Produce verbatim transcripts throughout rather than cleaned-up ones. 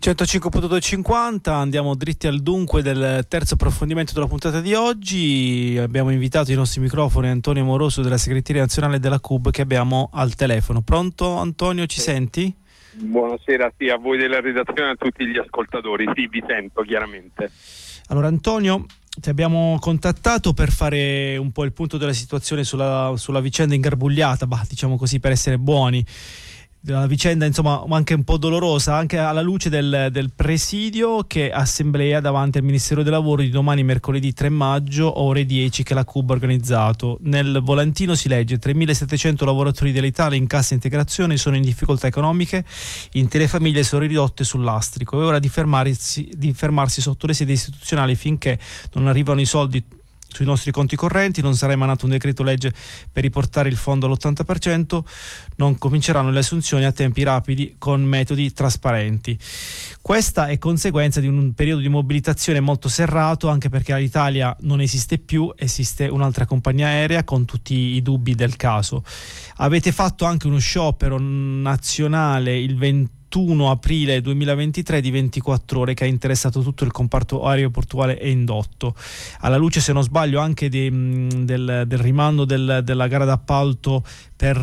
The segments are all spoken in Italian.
centocinque punto duecentocinquanta, andiamo dritti al dunque del terzo approfondimento della puntata di oggi. Abbiamo invitato i nostri microfoni Antonio Moroso della segreteria nazionale della C U B, che abbiamo al telefono. Pronto Antonio, ci senti? Buonasera, sì, a voi della redazione e a tutti gli ascoltatori. Sì, vi sento chiaramente. Allora Antonio, ti abbiamo contattato per fare un po' il punto della situazione sulla, sulla vicenda ingarbugliata, bah, diciamo così, per essere buoni. La vicenda, insomma, anche un po' dolorosa, anche alla luce del, del presidio che assemblea davanti al Ministero del Lavoro di domani, mercoledì tre maggio, ore dieci, che la C U B ha organizzato. Nel volantino si legge: tremilasettecento lavoratori dell'Italia in cassa integrazione sono in difficoltà economiche, intere famiglie sono ridotte sul lastrico, è ora di fermarsi, di fermarsi sotto le sedi istituzionali finché non arrivano i soldi sui nostri conti correnti, non sarà emanato un decreto legge per riportare il fondo all'ottanta per cento, non cominceranno le assunzioni a tempi rapidi con metodi trasparenti. Questa è conseguenza di un periodo di mobilitazione molto serrato, anche perché all'Italia non esiste più, esiste un'altra compagnia aerea con tutti i dubbi del caso. Avete fatto anche uno sciopero nazionale il ventuno aprile duemilaventitré di ventiquattro ore che ha interessato tutto il comparto aeroportuale e indotto. Alla luce, se non sbaglio, anche di, del, del rimando del, della gara d'appalto per,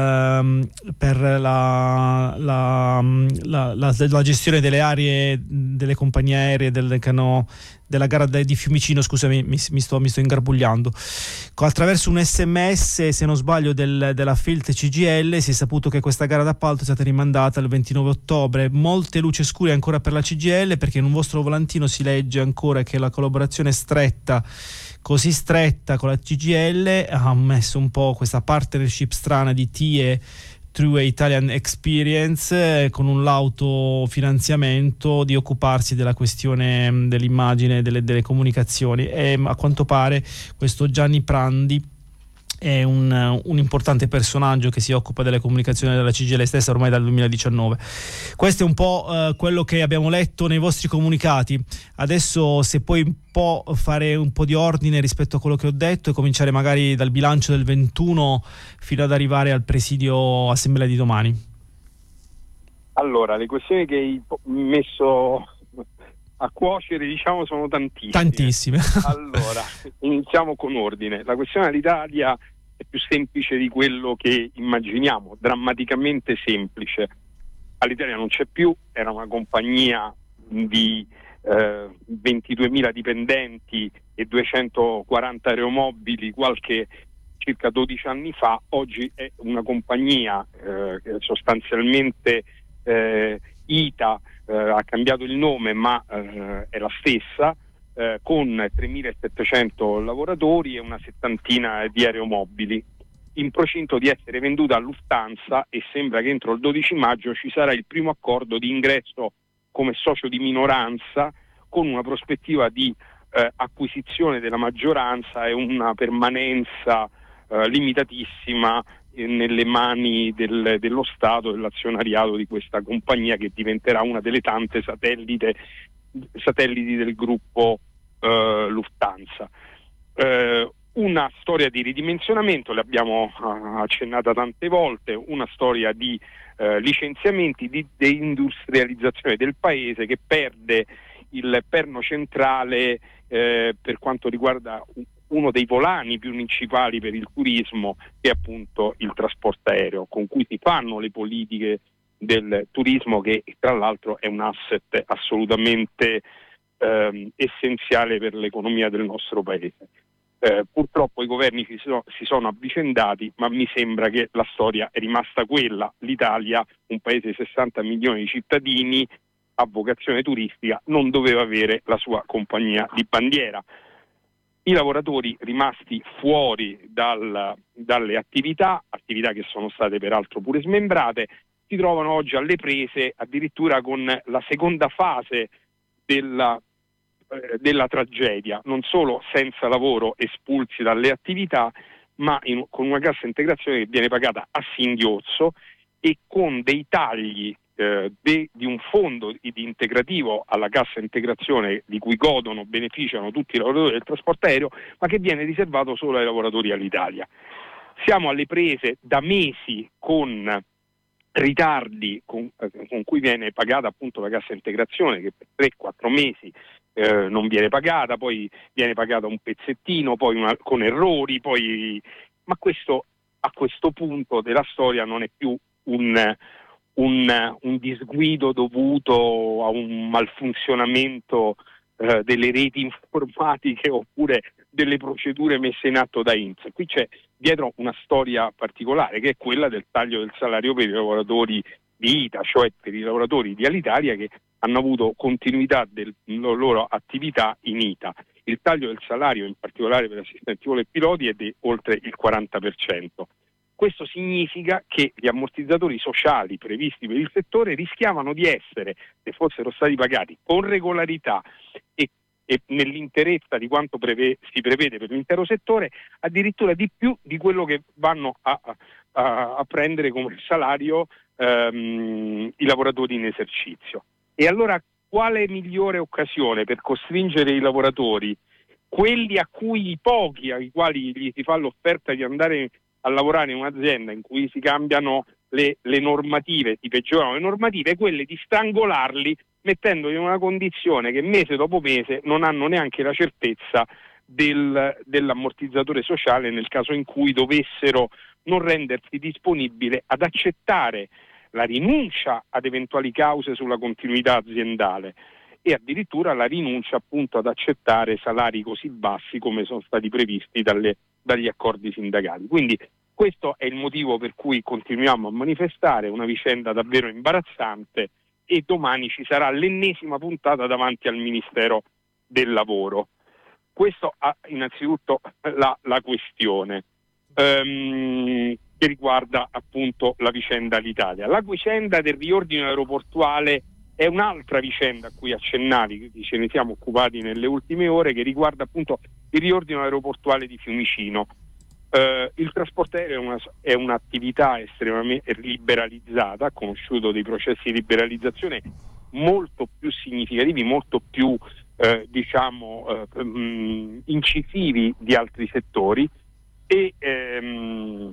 per la, la, la, la, la gestione delle aree delle compagnie aeree del, che hanno, della gara di Fiumicino, scusami, mi, mi, sto, mi sto ingarbugliando. Attraverso un sms, se non sbaglio, del, della Filt C G I L si è saputo che questa gara d'appalto è stata rimandata il ventinove ottobre. Molte luci scure ancora per la C G I L, perché in un vostro volantino si legge ancora che la collaborazione stretta, così stretta con la C G I L, ha messo un po' questa partnership strana di T I E, True Italian Experience, eh, con un lauto finanziamento di occuparsi della questione mh, dell'immagine, delle, delle comunicazioni. E a quanto pare questo Gianni Prandi è un, un importante personaggio che si occupa delle comunicazioni della C G I L stessa ormai dal duemiladiciannove. Questo è un po' eh, quello che abbiamo letto nei vostri comunicati. Adesso, se puoi un po' fare un po' di ordine rispetto a quello che ho detto e cominciare magari dal bilancio del ventuno fino ad arrivare al presidio assemblea di domani. Allora, le questioni che hai messo a cuocere, diciamo, sono tantissime. Tantissime. Allora, iniziamo con ordine. La questione all'Italia è più semplice di quello che immaginiamo, drammaticamente semplice. All'Italia non c'è più, era una compagnia di eh, ventiduemila dipendenti e duecentoquaranta aeromobili qualche circa dodici anni fa. Oggi è una compagnia eh, sostanzialmente eh, I T A, eh, ha cambiato il nome ma eh, è la stessa, eh, con tremilasettecento lavoratori e una settantina di aeromobili, in procinto di essere venduta a Lufthansa, e sembra che entro il dodici maggio ci sarà il primo accordo di ingresso come socio di minoranza, con una prospettiva di eh, acquisizione della maggioranza e una permanenza eh, limitatissima nelle mani del, dello Stato, dell'azionariato di questa compagnia, che diventerà una delle tante satellite, satelliti del gruppo eh, Lufthansa. Eh, una storia di ridimensionamento, l'abbiamo uh, accennata tante volte, una storia di uh, licenziamenti, di deindustrializzazione del paese, che perde il perno centrale eh, per quanto riguarda uno dei volani più principali per il turismo, che è appunto il trasporto aereo, con cui si fanno le politiche del turismo, che tra l'altro è un asset assolutamente ehm, essenziale per l'economia del nostro paese. Eh, purtroppo i governi si sono, si sono avvicendati, ma mi sembra che la storia è rimasta quella. L'Italia, un paese di sessanta milioni di cittadini a vocazione turistica, non doveva avere la sua compagnia di bandiera. I lavoratori rimasti fuori dal, dalle attività, attività che sono state peraltro pure smembrate, si trovano oggi alle prese addirittura con la seconda fase della, eh, della tragedia, non solo senza lavoro, espulsi dalle attività, ma in, con una cassa integrazione che viene pagata a singhiozzo e con dei tagli eh, de, di un fondo di integrativo alla cassa integrazione di cui godono, beneficiano tutti i lavoratori del trasporto aereo, ma che viene riservato solo ai lavoratori all'Italia. Siamo alle prese da mesi con ritardi con, con cui viene pagata appunto la cassa integrazione, che per tre quattro mesi eh, non viene pagata, poi viene pagata un pezzettino, poi una, con errori, poi ma questo a questo punto della storia non è più un, un, un disguido dovuto a un malfunzionamento eh, delle reti informatiche oppure delle procedure messe in atto da I N P S. Qui c'è dietro una storia particolare, che è quella del taglio del salario per i lavoratori di I T A, cioè per i lavoratori di Alitalia che hanno avuto continuità della loro attività in I T A. Il taglio del salario, in particolare per assistenti volo e piloti, è di oltre il quaranta per cento. Questo significa che gli ammortizzatori sociali previsti per il settore rischiavano di essere, se fossero stati pagati con regolarità e e nell'interezza di quanto preve, si prevede per l'intero settore, addirittura di più di quello che vanno a, a, a prendere come salario ehm, i lavoratori in esercizio. E allora quale migliore occasione per costringere i lavoratori, quelli a cui i pochi, ai quali gli si fa l'offerta di andare a lavorare in un'azienda in cui si cambiano le, le normative, si peggiorano le normative, quelle di strangolarli mettendoli in una condizione che mese dopo mese non hanno neanche la certezza del, dell'ammortizzatore sociale nel caso in cui dovessero non rendersi disponibile ad accettare la rinuncia ad eventuali cause sulla continuità aziendale e addirittura la rinuncia appunto ad accettare salari così bassi come sono stati previsti dalle, dagli accordi sindacali. Quindi questo è il motivo per cui continuiamo a manifestare, una vicenda davvero imbarazzante, e domani ci sarà l'ennesima puntata davanti al Ministero del Lavoro. Questo ha innanzitutto la, la questione ehm, che riguarda appunto la vicenda Alitalia. La vicenda del riordino aeroportuale è un'altra vicenda a cui accennavi, che ce ne siamo occupati nelle ultime ore, che riguarda appunto il riordino aeroportuale di Fiumicino. Uh, il trasporto aereo è, una, è un'attività estremamente liberalizzata, ha conosciuto dei processi di liberalizzazione molto più significativi, molto più uh, diciamo uh, um, incisivi di altri settori e, um,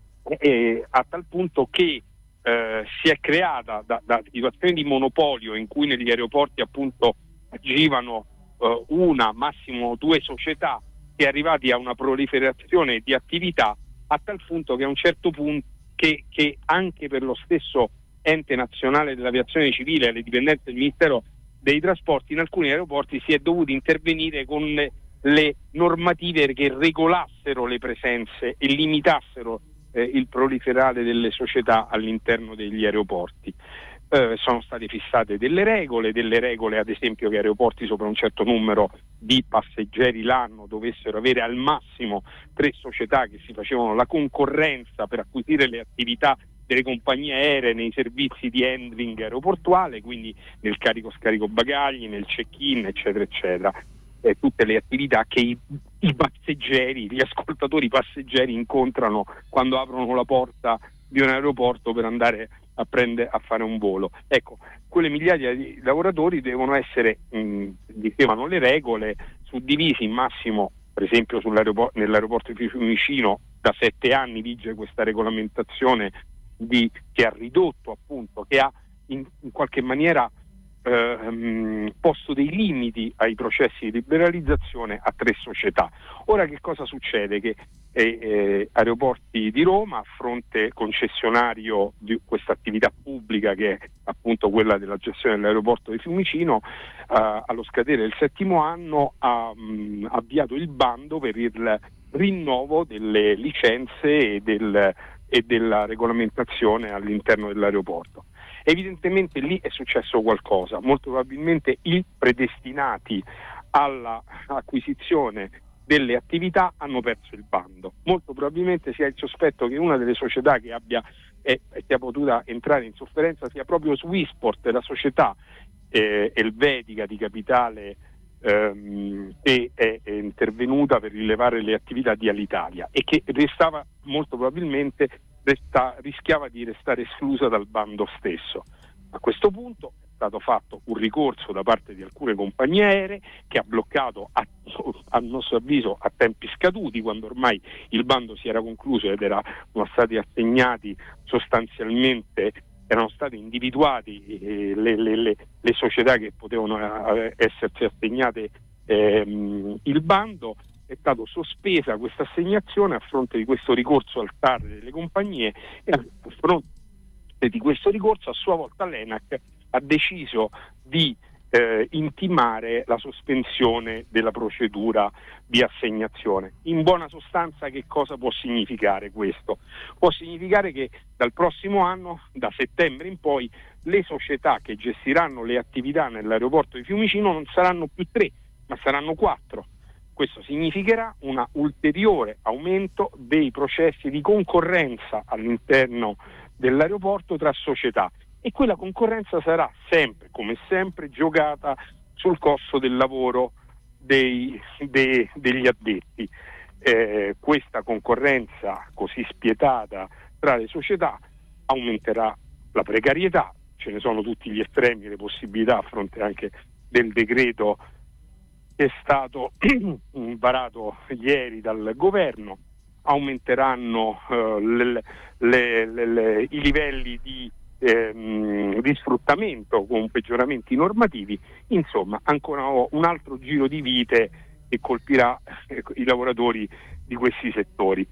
e a tal punto che uh, si è creata da, da situazioni di monopolio in cui negli aeroporti appunto agivano uh, una, massimo due società, è arrivati a una proliferazione di attività a tal punto che a un certo punto che, che anche per lo stesso ente nazionale dell'aviazione civile e le dipendenze del Ministero dei Trasporti in alcuni aeroporti si è dovuto intervenire con le, le normative che regolassero le presenze e limitassero eh, il proliferare delle società all'interno degli aeroporti. Eh, sono state fissate delle regole, delle regole ad esempio che aeroporti sopra un certo numero di passeggeri l'anno dovessero avere al massimo tre società che si facevano la concorrenza per acquisire le attività delle compagnie aeree nei servizi di handling aeroportuale, quindi nel carico-scarico bagagli, nel check-in, eccetera, eccetera. Eh, tutte le attività che i, i passeggeri, gli ascoltatori passeggeri incontrano quando aprono la porta di un aeroporto per andare a prendere a fare un volo. Ecco, quelle migliaia di lavoratori devono essere, mh, dicevano le regole, suddivisi in massimo, per esempio sull'aeroporto, nell'aeroporto di Fiumicino da sette anni vige questa regolamentazione di, che ha ridotto appunto, che ha in, in qualche maniera ehm, posto dei limiti ai processi di liberalizzazione a tre società. Ora che cosa succede? Che E, eh, Aeroporti di Roma, a fronte concessionario di questa attività pubblica che è appunto quella della gestione dell'aeroporto di Fiumicino, eh, allo scadere del settimo anno ha mh, avviato il bando per il rinnovo delle licenze e, del, e della regolamentazione all'interno dell'aeroporto. Evidentemente lì è successo qualcosa, molto probabilmente i predestinati all'acquisizione delle attività hanno perso il bando. Molto probabilmente si ha il sospetto che una delle società che abbia eh, sia potuta entrare in sofferenza sia proprio Swissport, la società eh, elvetica di capitale ehm, che è, è intervenuta per rilevare le attività di Alitalia e che restava molto probabilmente resta, rischiava di restare esclusa dal bando stesso. A questo punto è stato fatto un ricorso da parte di alcune compagnie aeree che ha bloccato a, a nostro avviso a tempi scaduti, quando ormai il bando si era concluso ed erano stati assegnati sostanzialmente erano state individuate eh, le, le, le, le società che potevano eh, esserci assegnate ehm, il bando. È stata sospesa questa assegnazione a fronte di questo ricorso al T A R delle compagnie, e a fronte di questo ricorso a sua volta l'ENAC ha deciso di eh, intimare la sospensione della procedura di assegnazione. In buona sostanza, che cosa può significare questo? Può significare che dal prossimo anno, da settembre in poi, le società che gestiranno le attività nell'aeroporto di Fiumicino non saranno più tre, ma saranno quattro. Questo significherà un ulteriore aumento dei processi di concorrenza all'interno dell'aeroporto tra società, e quella concorrenza sarà sempre, come sempre, giocata sul costo del lavoro dei, dei, degli addetti. Eh, questa concorrenza così spietata tra le società aumenterà la precarietà, ce ne sono tutti gli estremi, le possibilità a fronte anche del decreto che è stato varato ieri dal governo. Aumenteranno eh, le, le, le, le, i livelli di, ehm, di sfruttamento con peggioramenti normativi, insomma ancora un altro giro di vite che colpirà eh, i lavoratori di questi settori.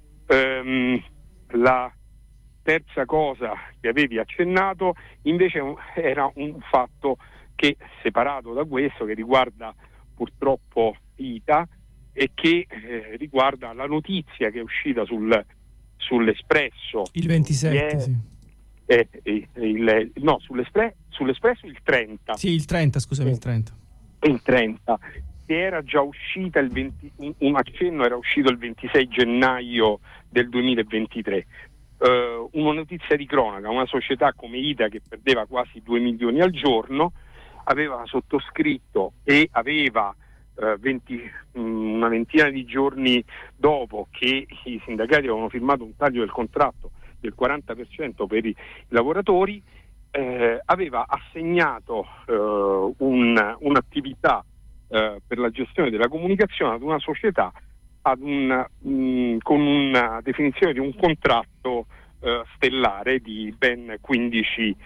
Ehm, la terza cosa che avevi accennato invece era un fatto che, separato da questo, che riguarda purtroppo I T A e che eh, riguarda la notizia che è uscita sul, sull'Espresso il ventisette, ieri, sì. eh, eh, il, no, sull'Espre, sull'Espresso il trenta. Sì, il trenta, scusami, il trenta. Il trenta, che era già uscita il venti, un, un accenno era uscito il ventisei gennaio del duemilaventitré. Uh, una notizia di cronaca: una società come I T A, che perdeva quasi due milioni al giorno, aveva sottoscritto e aveva uh, venti, um, una ventina di giorni dopo che i sindacati avevano firmato un taglio del contratto del quaranta per cento per i lavoratori, eh, aveva assegnato uh, un, un'attività uh, per la gestione della comunicazione ad una società ad un, mh, con una definizione di un contratto uh, stellare di ben quindici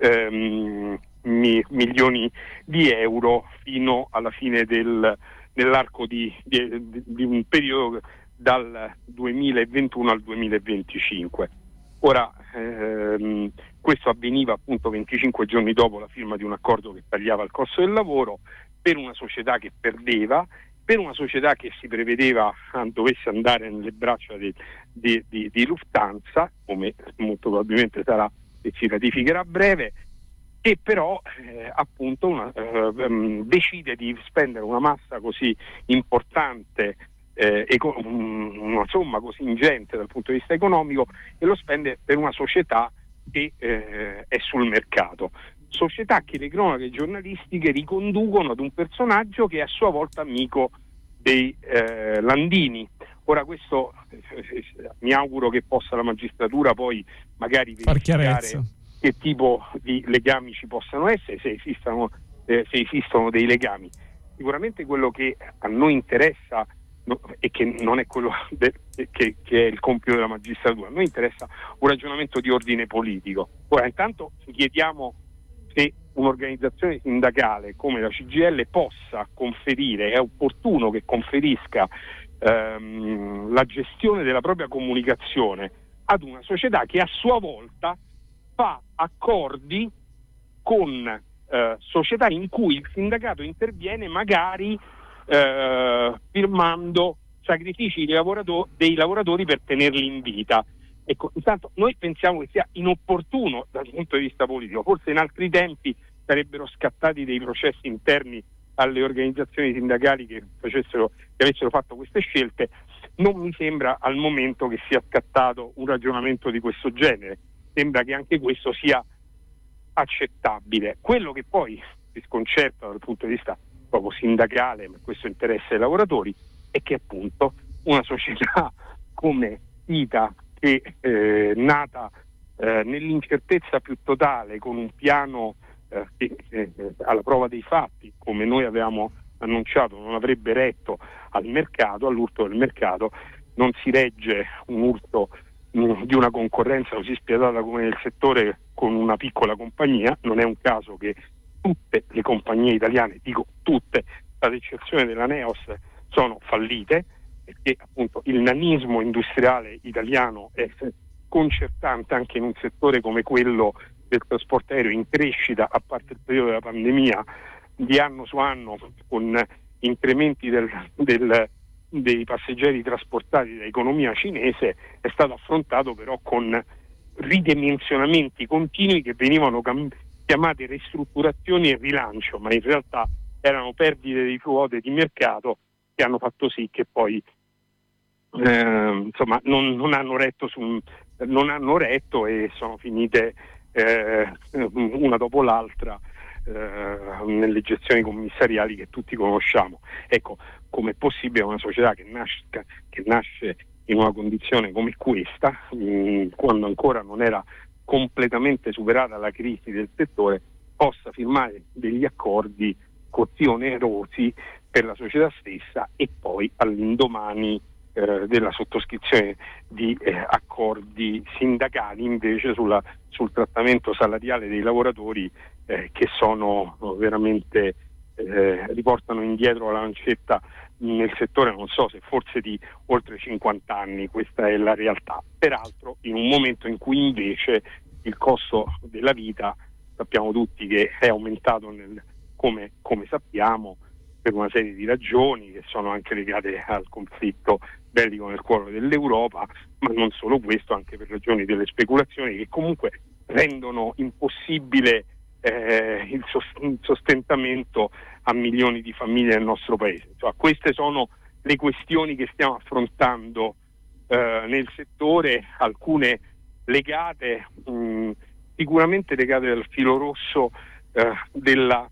um, mi, milioni di euro fino alla fine del, nell'arco di, di, di un periodo dal duemilaventuno al duemilaventicinque. Ora, ehm, questo avveniva appunto venticinque giorni dopo la firma di un accordo che tagliava il costo del lavoro, per una società che perdeva, per una società che si prevedeva dovesse andare nelle braccia di, di, di, di Lufthansa, come molto probabilmente sarà e si ratificherà a breve, che però eh, appunto una, eh, um, decide di spendere una massa così importante, eh, eco- um, una somma così ingente dal punto di vista economico, e lo spende per una società che eh, è sul mercato. Società che le cronache giornalistiche riconducono ad un personaggio che è a sua volta amico dei eh, Landini. Ora questo eh, mi auguro che possa la magistratura poi magari verificare che tipo di legami ci possano essere, se esistano, eh, se esistono dei legami. Sicuramente quello che a noi interessa, no, e che non è quello de, che, che è il compito della magistratura, a noi interessa un ragionamento di ordine politico. Ora intanto chiediamo se un'organizzazione sindacale come la C G I L possa conferire, è opportuno che conferisca ehm, la gestione della propria comunicazione ad una società che a sua volta fa accordi con eh, società in cui il sindacato interviene, magari eh, firmando sacrifici dei, lavorato- dei lavoratori per tenerli in vita. Ecco, intanto noi pensiamo che sia inopportuno dal punto di vista politico. Forse in altri tempi sarebbero scattati dei processi interni alle organizzazioni sindacali che facessero, che avessero fatto queste scelte. Non mi sembra al momento che sia scattato un ragionamento di questo genere. Sembra che anche questo sia accettabile. Quello che poi si sconcerta dal punto di vista proprio sindacale, ma questo interessa ai lavoratori, è che appunto una società come I T A, che è nata eh, nell'incertezza più totale, con un piano eh, che eh, alla prova dei fatti, come noi avevamo annunciato, non avrebbe retto al mercato, all'urto del mercato, non si regge un urto mh, di una concorrenza così spietata come nel settore con una piccola compagnia. Non è un caso che tutte le compagnie italiane, dico tutte, ad eccezione della Neos, sono fallite, perché appunto il nanismo industriale italiano è concertante anche in un settore come quello del trasporto aereo in crescita, a parte il periodo della pandemia, di anno su anno, con incrementi del, del, dei passeggeri trasportati da economia cinese. È stato affrontato però con ridimensionamenti continui che venivano cam- chiamate ristrutturazioni e rilancio, ma in realtà erano perdite di quote di mercato che hanno fatto sì che poi eh, insomma non, non hanno retto su, non hanno retto e sono finite eh, una dopo l'altra eh, nelle gestioni commissariali che tutti conosciamo. Ecco, com'è possibile una società che nasce, che nasce in una condizione come questa, mh, quando ancora non era completamente superata la crisi del settore, possa firmare degli accordi così onerosi per la società stessa e poi all'indomani eh, della sottoscrizione di eh, accordi sindacali invece sulla, sul trattamento salariale dei lavoratori eh, che sono veramente eh, riportano indietro la lancetta nel settore, non so se forse di oltre cinquanta anni. Questa è la realtà, peraltro in un momento in cui invece il costo della vita sappiamo tutti che è aumentato nel, come, come sappiamo, per una serie di ragioni che sono anche legate al conflitto bellico nel cuore dell'Europa, ma non solo questo, anche per ragioni delle speculazioni che comunque rendono impossibile eh, il sostentamento a milioni di famiglie nel nostro paese. Cioè, queste sono le questioni che stiamo affrontando eh, nel settore, alcune legate mh, sicuramente legate al filo rosso eh, della,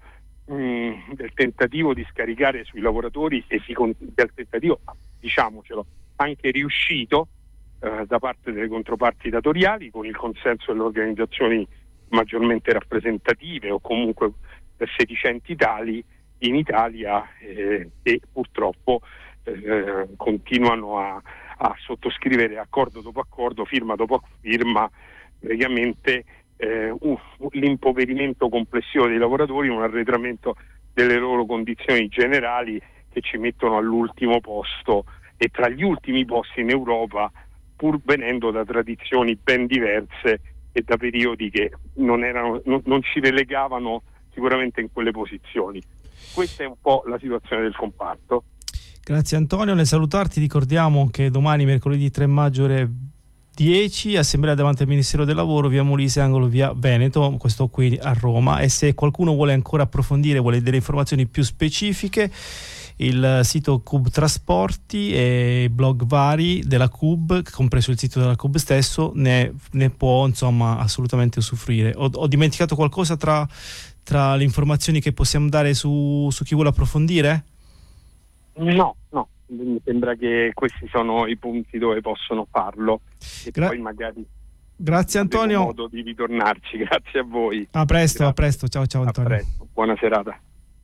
mh, del tentativo di scaricare sui lavoratori e si, del tentativo, diciamocelo, anche riuscito eh, da parte delle controparti datoriali, con il consenso delle organizzazioni maggiormente rappresentative o comunque sedicenti tali in Italia eh, e purtroppo eh, continuano a, a sottoscrivere accordo dopo accordo, firma dopo firma, praticamente eh, uh, l'impoverimento complessivo dei lavoratori, un arretramento delle loro condizioni generali che ci mettono all'ultimo posto e tra gli ultimi posti in Europa, pur venendo da tradizioni ben diverse e da periodi che non erano, non, non ci relegavano sicuramente in quelle posizioni. Questa è un po' la situazione del comparto. Grazie Antonio, nel salutarti ricordiamo che domani mercoledì tre maggio ore dieci assemblea davanti al Ministero del Lavoro, via Molise, angolo via Veneto, questo qui a Roma, e se qualcuno vuole ancora approfondire, vuole delle informazioni più specifiche, il sito Cub Trasporti e blog vari della Cub, compreso il sito della Cub stesso, ne, ne può insomma assolutamente usufruire. Ho, ho dimenticato qualcosa tra, tra le informazioni che possiamo dare su, su chi vuole approfondire? No, no, mi sembra che questi sono i punti dove possono farlo e Gra- poi magari grazie Antonio, modo di ritornarci. Grazie a voi. A presto, Grazie. a presto, ciao ciao Antonio. A presto. Buona serata.